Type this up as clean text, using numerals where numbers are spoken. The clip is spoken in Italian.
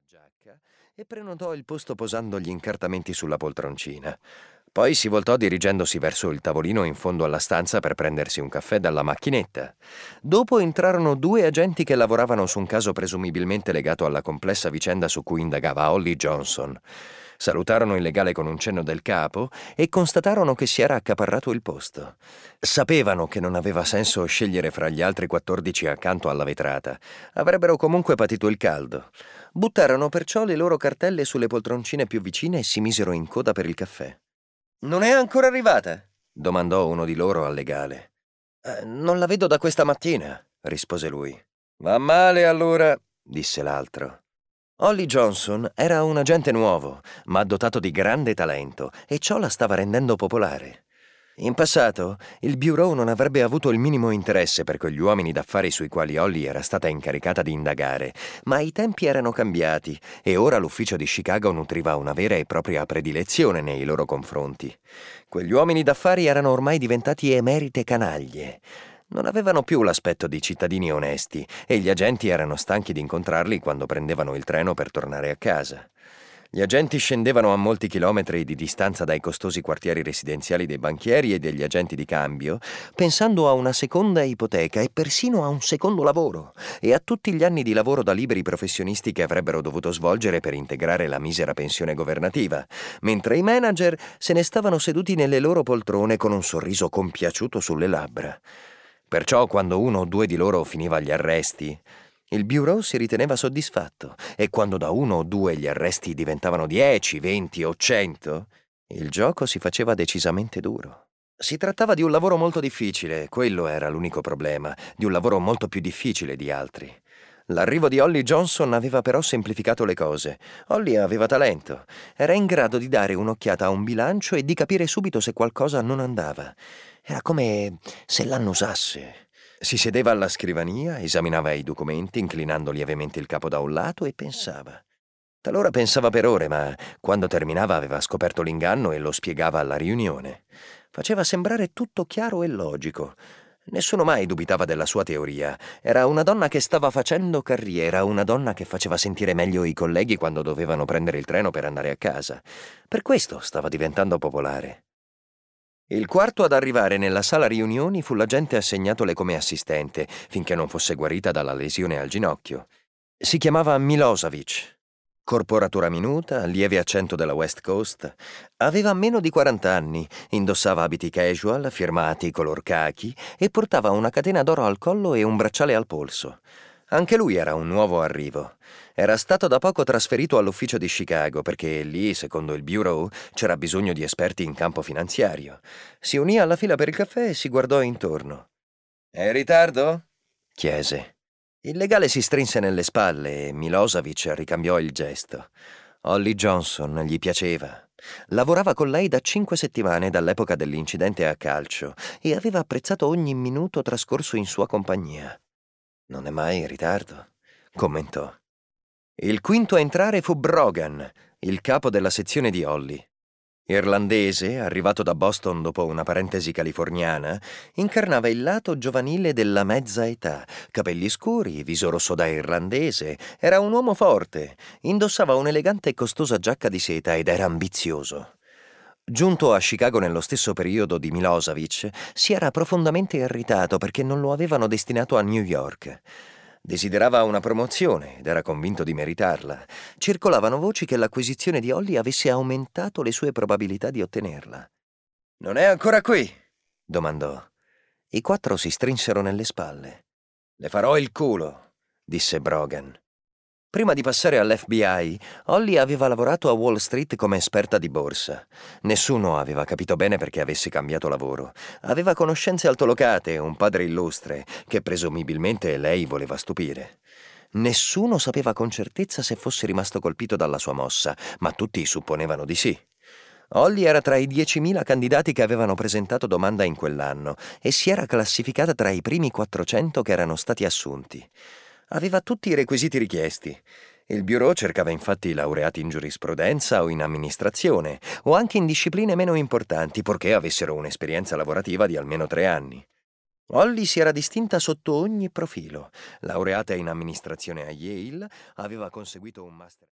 giacca e prenotò il posto posando gli incartamenti sulla poltroncina. Poi si voltò dirigendosi verso il tavolino in fondo alla stanza per prendersi un caffè dalla macchinetta. Dopo entrarono due agenti che lavoravano su un caso presumibilmente legato alla complessa vicenda su cui indagava Holly Johnson. Salutarono il legale con un cenno del capo e constatarono che si era accaparrato il posto. Sapevano che non aveva senso scegliere fra gli altri 14 accanto alla vetrata. Avrebbero comunque patito il caldo. Buttarono perciò le loro cartelle sulle poltroncine più vicine e si misero in coda per il caffè. «Non è ancora arrivata?» domandò uno di loro al legale. «Non la vedo da questa mattina», rispose lui. «Va male allora», disse l'altro. Holly Johnson era un agente nuovo, ma dotato di grande talento, e ciò la stava rendendo popolare. In passato, il Bureau non avrebbe avuto il minimo interesse per quegli uomini d'affari sui quali Holly era stata incaricata di indagare, ma i tempi erano cambiati e ora l'ufficio di Chicago nutriva una vera e propria predilezione nei loro confronti. Quegli uomini d'affari erano ormai diventati emerite canaglie. Non avevano più l'aspetto di cittadini onesti e gli agenti erano stanchi di incontrarli quando prendevano il treno per tornare a casa. Gli agenti scendevano a molti chilometri di distanza dai costosi quartieri residenziali dei banchieri e degli agenti di cambio, pensando a una seconda ipoteca e persino a un secondo lavoro, e a tutti gli anni di lavoro da liberi professionisti che avrebbero dovuto svolgere per integrare la misera pensione governativa, mentre i manager se ne stavano seduti nelle loro poltrone con un sorriso compiaciuto sulle labbra. Perciò, quando uno o due di loro finiva gli arresti, il Bureau si riteneva soddisfatto, e quando da uno o due gli arresti diventavano 10, 20 o 100, il gioco si faceva decisamente duro. Si trattava di un lavoro molto difficile, quello era l'unico problema, di un lavoro molto più difficile di altri. L'arrivo di Holly Johnson aveva però semplificato le cose. Holly aveva talento, era in grado di dare un'occhiata a un bilancio e di capire subito se qualcosa non andava. Era come se l'annusasse. Si sedeva alla scrivania, esaminava i documenti, inclinando lievemente il capo da un lato, e pensava. Talora pensava per ore, ma quando terminava aveva scoperto l'inganno e lo spiegava alla riunione. Faceva sembrare tutto chiaro e logico. Nessuno mai dubitava della sua teoria. Era una donna che stava facendo carriera, una donna che faceva sentire meglio i colleghi quando dovevano prendere il treno per andare a casa. Per questo stava diventando popolare. Il quarto ad arrivare nella sala riunioni fu l'agente assegnatole come assistente, finché non fosse guarita dalla lesione al ginocchio. Si chiamava Milosevic. Corporatura minuta, lieve accento della West Coast. Aveva meno di 40 anni, indossava abiti casual, firmati color cachi, e portava una catena d'oro al collo e un bracciale al polso. Anche lui era un nuovo arrivo. Era stato da poco trasferito all'ufficio di Chicago perché lì, secondo il Bureau, c'era bisogno di esperti in campo finanziario. Si unì alla fila per il caffè e si guardò intorno. «È in ritardo?» chiese. Il legale si strinse nelle spalle e Milosevic ricambiò il gesto. Holly Johnson gli piaceva. Lavorava con lei da 5 settimane dall'epoca dell'incidente a calcio e aveva apprezzato ogni minuto trascorso in sua compagnia. «Non è mai in ritardo», commentò. Il quinto a entrare fu Brogan, il capo della sezione di Holly. Irlandese, arrivato da Boston dopo una parentesi californiana, incarnava il lato giovanile della mezza età, capelli scuri, viso rosso da irlandese, era un uomo forte, indossava un'elegante e costosa giacca di seta ed era ambizioso. Giunto a Chicago nello stesso periodo di Milosevic, si era profondamente irritato perché non lo avevano destinato a New York. Desiderava una promozione ed era convinto di meritarla. Circolavano voci che l'acquisizione di Holly avesse aumentato le sue probabilità di ottenerla. «Non è ancora qui?» domandò. I quattro si strinsero nelle spalle. «Le farò il culo», disse Brogan. Prima di passare all'FBI, Holly aveva lavorato a Wall Street come esperta di borsa. Nessuno aveva capito bene perché avesse cambiato lavoro. Aveva conoscenze altolocate e un padre illustre, che presumibilmente lei voleva stupire. Nessuno sapeva con certezza se fosse rimasto colpito dalla sua mossa, ma tutti supponevano di sì. Holly era tra i 10.000 candidati che avevano presentato domanda in quell'anno e si era classificata tra i primi 400 che erano stati assunti. Aveva tutti i requisiti richiesti. Il Bureau cercava infatti laureati in giurisprudenza o in amministrazione, o anche in discipline meno importanti, purché avessero un'esperienza lavorativa di almeno 3 anni. Holly si era distinta sotto ogni profilo. Laureata in amministrazione a Yale, aveva conseguito un master.